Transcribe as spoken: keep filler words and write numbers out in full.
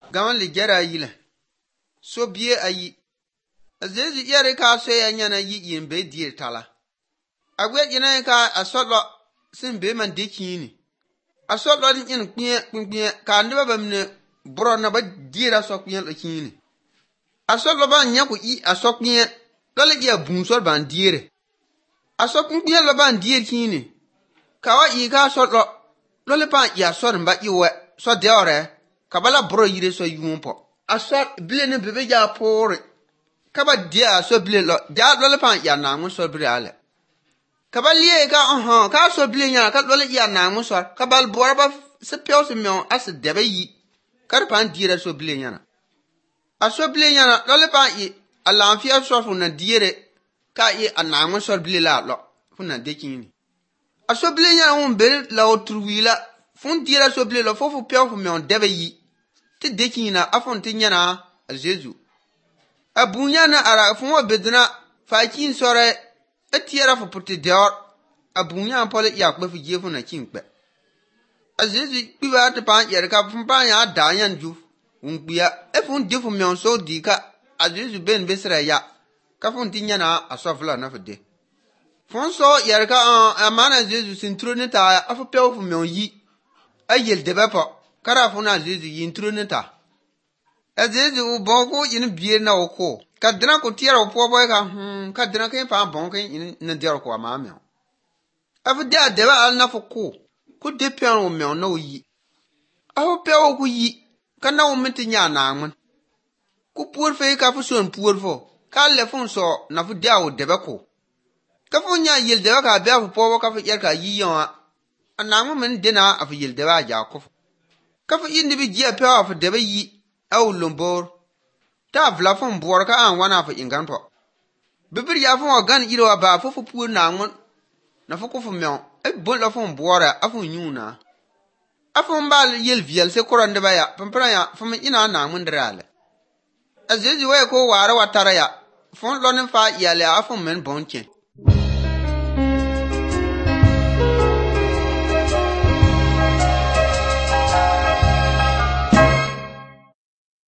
gawan li jara yile so bie ayi azezi yare ka so ya nyana yi yin be dir tala agwe yina ka asolo sin be man de kini asolo yin kpie kpie ka ndiba bamne bro na ba dira so kpie lo kini asolo ba nya ku i asokpie lole ya bunso ban dire asokpie lo ban dir kini kawa i ka so lo lole pa ya so mba iwe so de ore kabala bro yire so yumpo asor bile ne bebe ja pore kaba dia so bile lo ja lole pa ya na mu so bile ale kabalie ka oho ka so bile nya ka lole ya na mu so kabal borba se pio se mion as debe yi kar pan dire so bile nya na aso bile nya na lole pa yi alanfia so fu na dire ka yi anamu so bile la lo fu na de kini aso bile nya un be la otruila fun dire so bile lo fofu pio fu mion debe yi ti dekina afon ti nyana a Jesu abunya na ara fun wa bedna fa kin sore etiera fu puti deor abunya pole ya kpe fu jefu na kin kpe a Jesu piwa ti pan yer ka fun pan ya da yan ju ungbia e fun defu mion so di ka a Jesu ben besra ya ka fun ti nyana a sofla na fu de fun so yer ka amana Jesu sintro ni ta afu pe fu mion yi ayel debe po kara funa Jesu yintro nita a Jesu u bonko yin bier na oko ka dina ko tiara po boy ka hmm ka dina ke pa bonko yin na der ko ma me afu dia de ba al na fu ko ku de pian o me no yi afu pe o ku yi ka na o miti nya na mun ku pur fe ka fu son pur fo ka le fun so na fu dia o de ba ko ka fu nya yil de ka be fu po ka fu yer ka yi yon anamu men dina afu yil de ba ja ko kafu indi bi jia pewa fu debe yi au lombor ta vla fun bor ka an wana fu ingan po bibir ya fun ogan iro ba fu fu pu na ngun na fu ku fu meon e bon la fun bora afu nyuna afu mbal yel viel se koran de ba ya pampra ya fu min ina na ngun drale azezi we ko wara watara ya fun lonin fa yale afu men bonche